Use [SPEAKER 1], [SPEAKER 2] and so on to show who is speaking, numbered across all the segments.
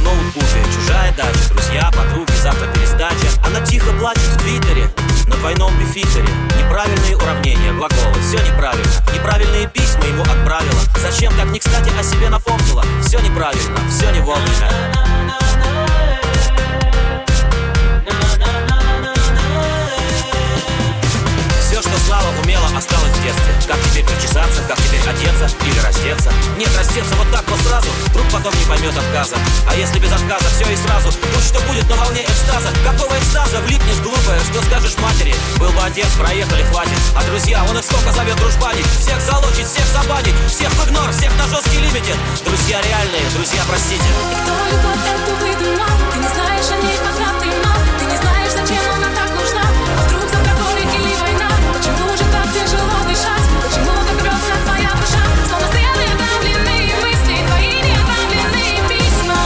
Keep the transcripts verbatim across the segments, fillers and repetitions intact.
[SPEAKER 1] ноутбуке. Чужая дача, друзья, подруги, завтра пересдача. Она тихо плачет в твиттере на двойном бифитере. Неправильные уравнения, глаголы, все неправильно. Неправильные письма ему отправила. Зачем так не кстати о себе напомнила? Все неправильно, все не вовремя. Все, что знала, умела, осталось в детстве. Как теперь причесаться, как теперь одеться или раздеться? Нет, раздеться вот так вот сразу, вдруг потом не поймет отказа. А если без отказа все и сразу, будь что будет на волне экстаза. Какого экстаза влипнешь, глупая, что скажешь матери? Был бы отец, проехали, хватит. А друзья, он их сколько зовет дружбанить. Всех залочить, всех забанить, всех в игнор, всех на жесткий лимитед. Друзья реальные, друзья, простите.
[SPEAKER 2] И кто любовь эту выдумал? Ты не знаешь о ней, пока ты мал. Ты не знаешь, зачем она так нужна. А вдруг завтра горе или война? Почему же так тяжело дышать? Почему так рвется твоя душа? Словно стрелы отравленные мысли, твои неотправленные письма.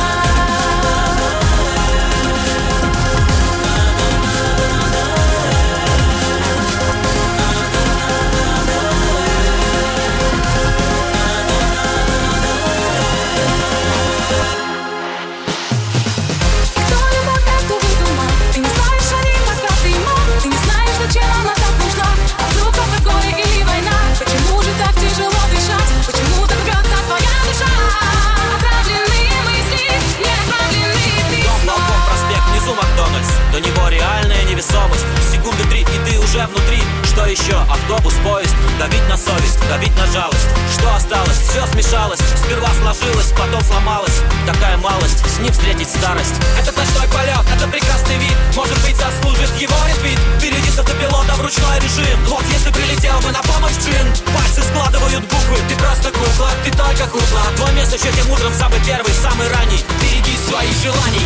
[SPEAKER 2] Кто любовь эту выдумал? Ты не знаешь о ней, пока ты мал. Ты не знаешь, зачем она так нужна. А вдруг завтра горе или война? Почему же так тяжело дышать? Почему так рвется твоя душа? Отравленные мысли, неотправленные
[SPEAKER 1] Дом,
[SPEAKER 2] письма.
[SPEAKER 1] балкон, проспект, внизу Макдональдс. До него реальная невесомость. Секунды три, и ты уже внутри. Что еще? Автобус, поезд. Давить на совесть, давить на жалость. Что осталось? Все смешалось. Сперва сложилось, потом сломалось. Такая малость, с ним встретить старость. Этот ночной полет, это прекрасный вид. Может быть, заслужит его ретвит. Впереди с автопилота в ручной режим. Вот если прилетел бы на помощь джин. Пальцы складывают буквы. Ты просто кукла, ты только кукла. Твой место еще тем утром самый первый, самый ранний. Береги свои желания.